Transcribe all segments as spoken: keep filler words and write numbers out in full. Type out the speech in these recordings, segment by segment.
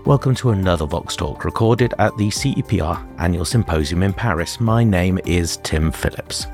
Welcome to another Vox Talk recorded at the C E P R Annual Symposium in Paris. My name is Tim Phillips.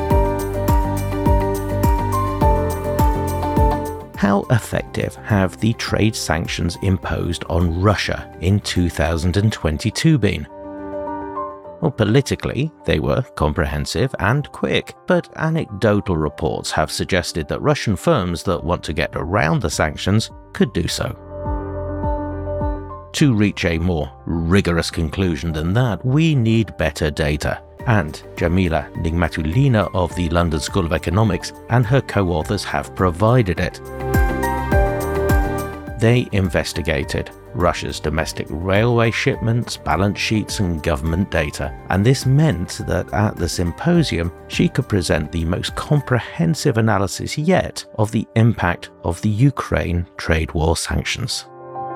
How effective have the trade sanctions imposed on Russia in two thousand twenty-two been? Well, politically, they were comprehensive and quick, but anecdotal reports have suggested that Russian firms that want to get around the sanctions could do so. To reach a more rigorous conclusion than that, we need better data. And Jamila Nigmatulina of the London School of Economics and her co-authors have provided it. They investigated Russia's domestic railway shipments, balance sheets and government data, and this meant that at the symposium she could present the most comprehensive analysis yet of the impact of the Ukraine trade war sanctions.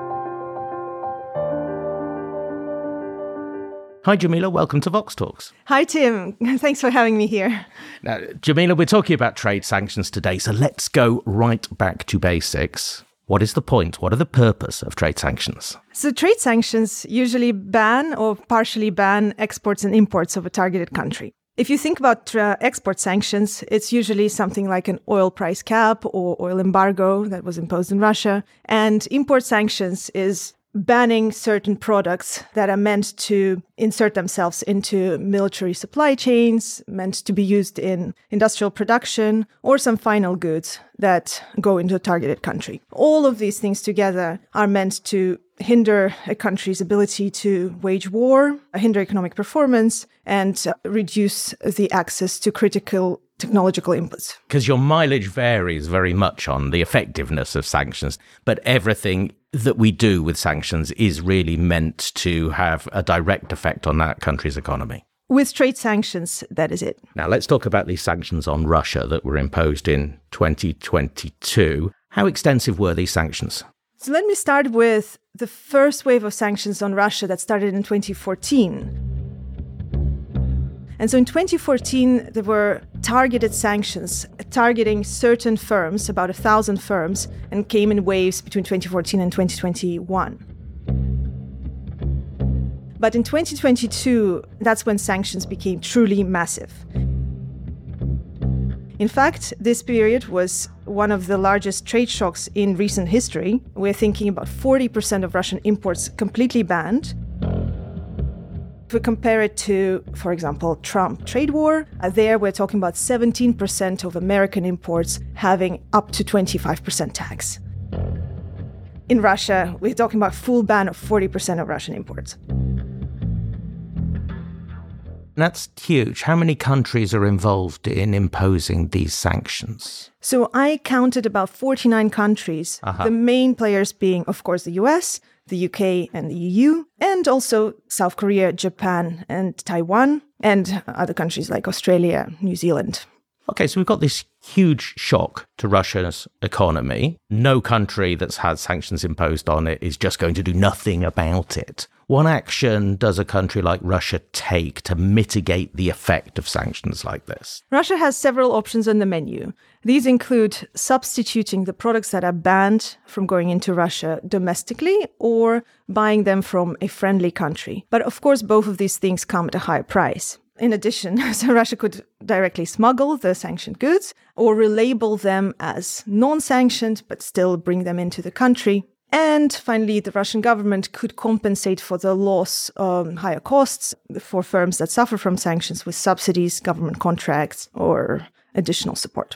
Hi Jamila, welcome to Vox Talks. Hi Tim, thanks for having me here. Now, Jamila, we're talking about trade sanctions today, so let's go right back to basics. What is the point? What are the purpose of trade sanctions? So trade sanctions usually ban or partially ban exports and imports of a targeted country. If you think about uh, export sanctions, it's usually something like an oil price cap or oil embargo that was imposed in Russia. And import sanctions is banning certain products that are meant to insert themselves into military supply chains, meant to be used in industrial production, or some final goods that go into a targeted country. All of these things together are meant to hinder a country's ability to wage war, hinder economic performance, and reduce the access to critical technological inputs. Because your mileage varies very much on the effectiveness of sanctions, but everything that we do with sanctions is really meant to have a direct effect on that country's economy. With trade sanctions, that is it. Now, let's talk about these sanctions on Russia that were imposed in twenty twenty-two. How extensive were these sanctions? So let me start with the first wave of sanctions on Russia that started in twenty fourteen. And so in twenty fourteen, there were targeted sanctions targeting certain firms, about a thousand firms, and came in waves between twenty fourteen and twenty twenty-one. But in twenty twenty-two, that's when sanctions became truly massive. In fact, this period was one of the largest trade shocks in recent history. We're thinking about forty percent of Russian imports completely banned. If we compare it to, for example, Trump trade war, uh, there we're talking about seventeen percent of American imports having up to twenty-five percent tax. In Russia, we're talking about full ban of forty percent of Russian imports. That's huge. How many countries are involved in imposing these sanctions? So I counted about forty-nine countries, uh-huh. The main players being, of course, the U S, the U K and the E U, and also South Korea, Japan and Taiwan, and other countries like Australia, New Zealand. Okay, so we've got this huge shock to Russia's economy. No country that's had sanctions imposed on it is just going to do nothing about it. What action does a country like Russia take to mitigate the effect of sanctions like this? Russia has several options on the menu. These include substituting the products that are banned from going into Russia domestically or buying them from a friendly country. But of course, both of these things come at a higher price. In addition, so Russia could directly smuggle the sanctioned goods or relabel them as non-sanctioned, but still bring them into the country. And finally, the Russian government could compensate for the loss of higher costs for firms that suffer from sanctions with subsidies, government contracts, or additional support.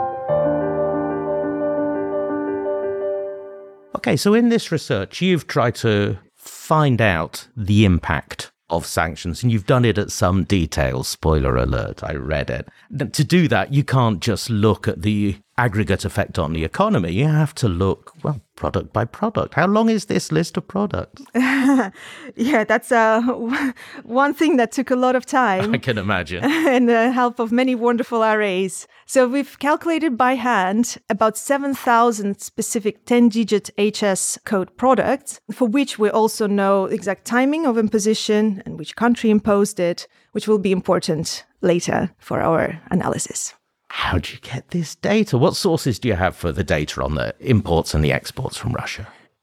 Okay, so in this research, you've tried to find out the impact of sanctions, and you've done it at some detail. Spoiler alert, I read it. To do that, you can't just look at the aggregate effect on the economy. You have to look, well, product by product. How long is this list of products? Yeah, that's uh, one thing that took a lot of time. I can imagine. And the help of many wonderful arrays. So we've calculated by hand about seven thousand specific ten-digit H S code products, for which we also know exact timing of imposition and which country imposed it, which will be important later for our analysis. How do you get this data? What sources do you have for the data on the imports and the exports from Russia?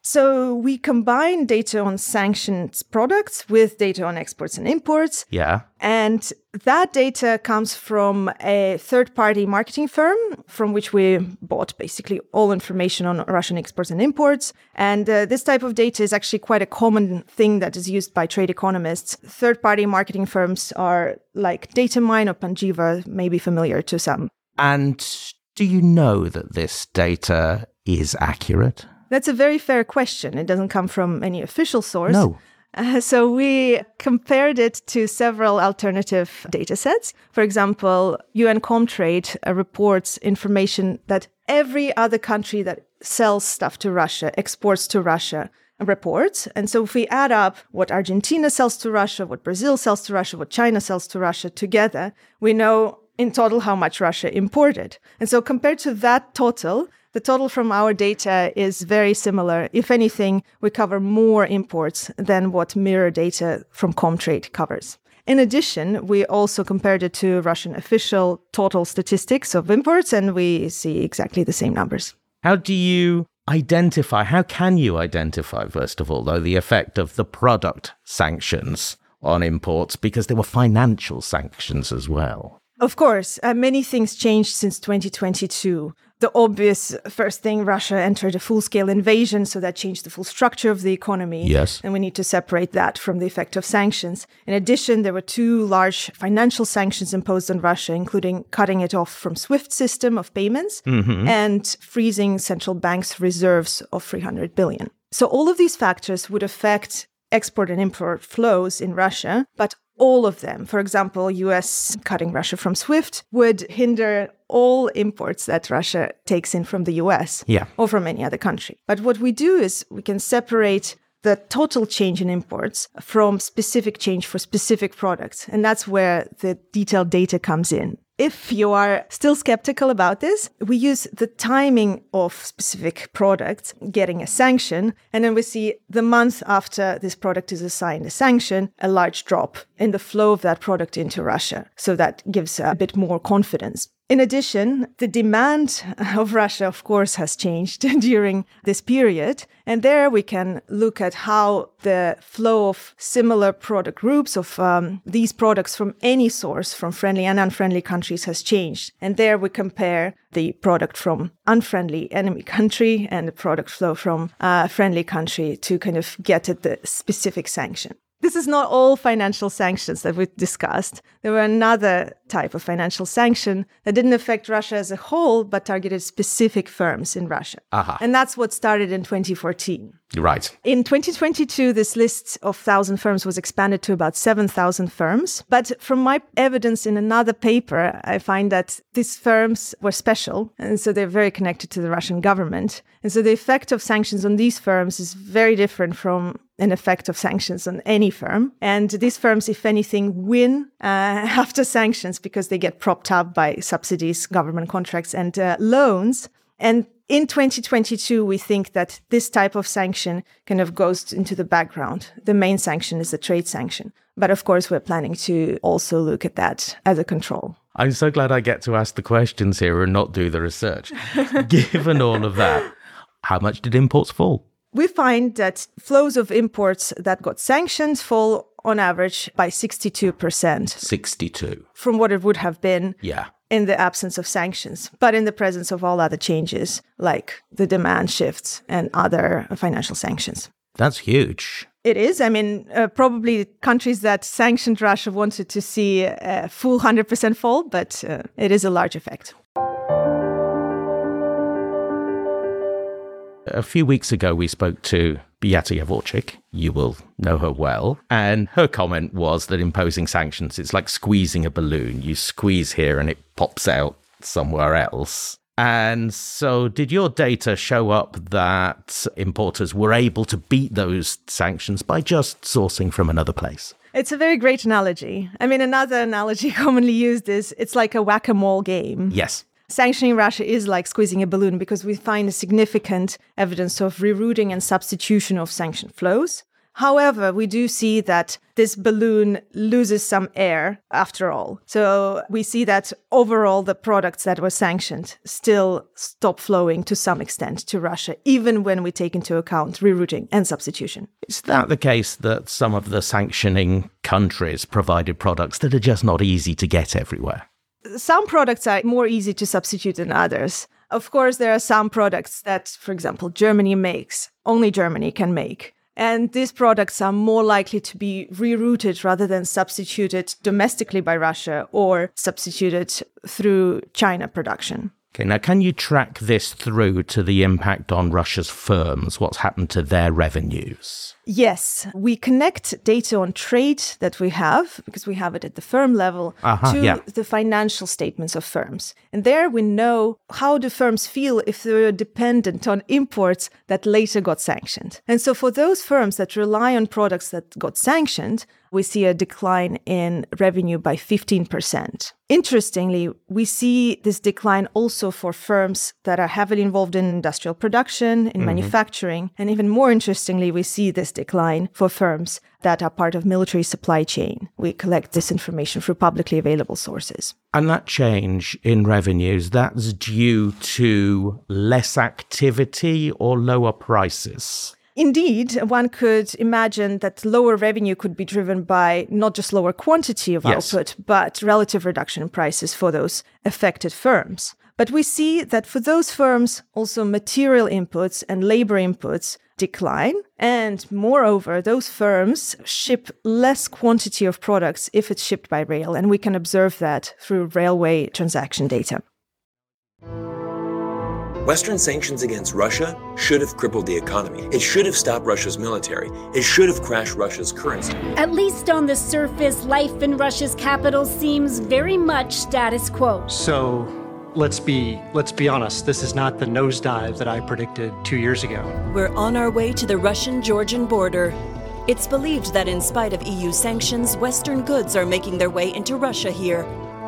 So we combine data on sanctioned products with data on exports and imports. Yeah. And that data comes from a third-party marketing firm from which we bought basically all information on Russian exports and imports. And uh, this type of data is actually quite a common thing that is used by trade economists. Third-party marketing firms are like Datamine or Panjiva, maybe familiar to some. And do you know that this data is accurate? That's a very fair question. It doesn't come from any official source. No. Uh, so we compared it to several alternative data sets. For example, U N Comtrade uh, reports information that every other country that sells stuff to Russia, exports to Russia, reports. And so if we add up what Argentina sells to Russia, what Brazil sells to Russia, what China sells to Russia together, we know in total how much Russia imported. And so compared to that total, the total from our data is very similar. If anything, we cover more imports than what mirror data from Comtrade covers. In addition, we also compared it to Russian official total statistics of imports, and we see exactly the same numbers. How do you identify, how can you identify, first of all, though, the effect of the product sanctions on imports? Because there were financial sanctions as well. Of course, uh, many things changed since twenty twenty-two. The obvious first thing, Russia entered a full-scale invasion, so that changed the full structure of the economy. Yes. And we need to separate that from the effect of sanctions. In addition, there were two large financial sanctions imposed on Russia, including cutting it off from SWIFT system of payments mm-hmm. and freezing central bank's reserves of three hundred billion. So all of these factors would affect export and import flows in Russia, but all of them, for example, U S cutting Russia from SWIFT, would hinder all imports that Russia takes in from the U S yeah. or from any other country. But what we do is we can separate the total change in imports from specific change for specific products. And that's where the detailed data comes in. If you are still skeptical about this, we use the timing of specific products getting a sanction, and then we see the month after this product is assigned a sanction, a large drop in the flow of that product into Russia. So that gives a bit more confidence. In addition, the demand of Russia, of course, has changed during this period. And there we can look at how the flow of similar product groups of um, these products from any source, from friendly and unfriendly countries, has changed. And there we compare the product from unfriendly enemy country and the product flow from a friendly country to kind of get at the specific sanction. This is not all financial sanctions that we discussed. There were another type of financial sanction that didn't affect Russia as a whole, but targeted specific firms in Russia. Uh-huh. And that's what started in twenty fourteen. Right. In twenty twenty-two, this list of one thousand firms was expanded to about seven thousand firms. But from my evidence in another paper, I find that these firms were special. And so they're very connected to the Russian government. And so the effect of sanctions on these firms is very different from an effect of sanctions on any firm. And these firms, if anything, win uh, after sanctions because they get propped up by subsidies, government contracts, and uh, loans. And in twenty twenty-two, we think that this type of sanction kind of goes into the background. The main sanction is the trade sanction. But of course, we're planning to also look at that as a control. I'm so glad I get to ask the questions here and not do the research. Given all of that, how much did imports fall? We find that flows of imports that got sanctioned fall on average by sixty-two percent. sixty-two. From what it would have been. Yeah. In the absence of sanctions, but in the presence of all other changes, like the demand shifts and other financial sanctions. That's huge. It is. I mean, uh, probably countries that sanctioned Russia wanted to see a full one hundred percent fall, but uh, it is a large effect. A few weeks ago, we spoke to Beata Yavorchik. You will know her well. And her comment was that imposing sanctions, it's like squeezing a balloon. You squeeze here and it pops out somewhere else. And so did your data show up that importers were able to beat those sanctions by just sourcing from another place? It's a very great analogy. I mean, another analogy commonly used is it's like a whack-a-mole game. Yes. Sanctioning Russia is like squeezing a balloon because we find a significant evidence of rerouting and substitution of sanction flows. However, we do see that this balloon loses some air after all. So we see that overall the products that were sanctioned still stop flowing to some extent to Russia, even when we take into account rerouting and substitution. Is that the case that some of the sanctioning countries provided products that are just not easy to get everywhere? Some products are more easy to substitute than others. Of course, there are some products that, for example, Germany makes, only Germany can make. And these products are more likely to be rerouted rather than substituted domestically by Russia or substituted through China production. Okay, now can you track this through to the impact on Russia's firms? What's happened to their revenues? Yes, we connect data on trade that we have, because we have it at the firm level, uh-huh, to yeah. the financial statements of firms. And there we know how do firms feel if they're dependent on imports that later got sanctioned. And so for those firms that rely on products that got sanctioned, we see a decline in revenue by fifteen percent. Interestingly, we see this decline also for firms that are heavily involved in industrial production, in mm-hmm. manufacturing. And even more interestingly, we see this decline for firms that are part of military supply chain. We collect this information through publicly available sources. And that change in revenues, that's due to less activity or lower prices? Indeed, one could imagine that lower revenue could be driven by not just lower quantity of yes. output, but relative reduction in prices for those affected firms. But we see that for those firms, also material inputs and labor inputs decline. And moreover, those firms ship less quantity of products if it's shipped by rail. And we can observe that through railway transaction data. Western sanctions against Russia should have crippled the economy. It should have stopped Russia's military. It should have crashed Russia's currency. At least on the surface, life in Russia's capital seems very much status quo. So let's be let's be honest, this is not the nosedive that I predicted two years ago. We're on our way to the Russian-Georgian border. It's believed that in spite of E U sanctions, Western goods are making their way into Russia here.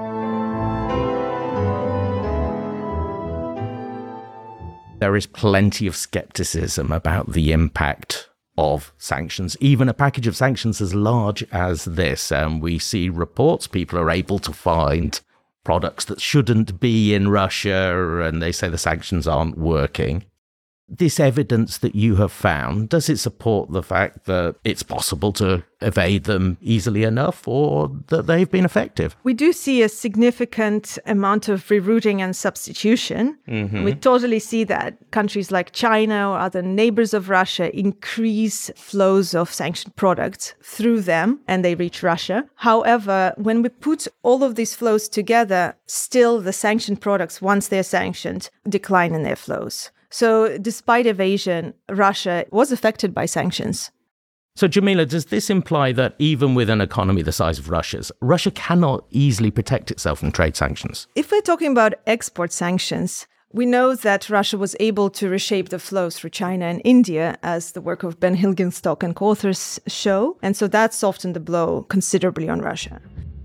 There is plenty of skepticism about the impact of sanctions, even a package of sanctions as large as this. And we see reports, people are able to find products that shouldn't be in Russia, and they say the sanctions aren't working. This evidence that you have found, does it support the fact that it's possible to evade them easily enough, or that they've been effective? We do see a significant amount of rerouting and substitution. Mm-hmm. We totally see that countries like China or other neighbors of Russia increase flows of sanctioned products through them, and they reach Russia. However, when we put all of these flows together, still the sanctioned products, once they're sanctioned, decline in their flows. So despite evasion, Russia was affected by sanctions. So, Jamila, does this imply that even with an economy the size of Russia's, Russia cannot easily protect itself from trade sanctions? If we're talking about export sanctions, we know that Russia was able to reshape the flows through China and India, as the work of Ben Hilgenstock and co-authors show. And so that softened the blow considerably on Russia.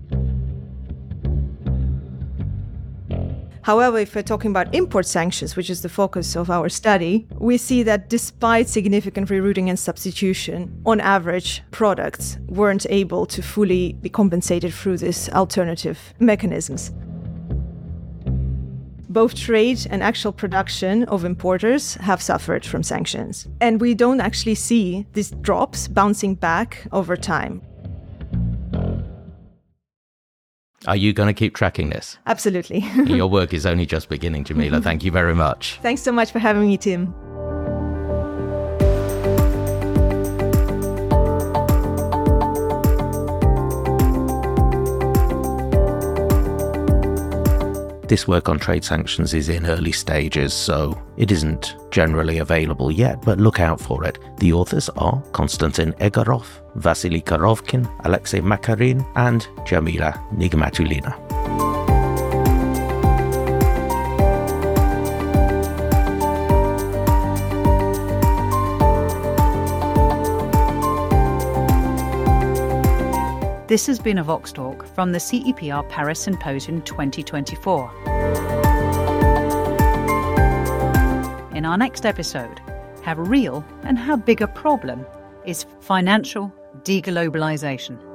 However, if we're talking about import sanctions, which is the focus of our study, we see that despite significant rerouting and substitution, on average, products weren't able to fully be compensated through these alternative mechanisms. Both trade and actual production of importers have suffered from sanctions. And we don't actually see these drops bouncing back over time. Are you going to keep tracking this? Absolutely. Your work is only just beginning, Jamila. Thank you very much. Thanks so much for having me, Tim. This work on trade sanctions is in early stages, so it isn't generally available yet, but look out for it. The authors are Konstantin Egorov, Vasily Korovkin, Alexei Makarin, and Jamila Nigmatulina. This has been a Vox Talk from the C E P R Paris Symposium twenty twenty-four. In our next episode, how real and how big a problem is financial deglobalization.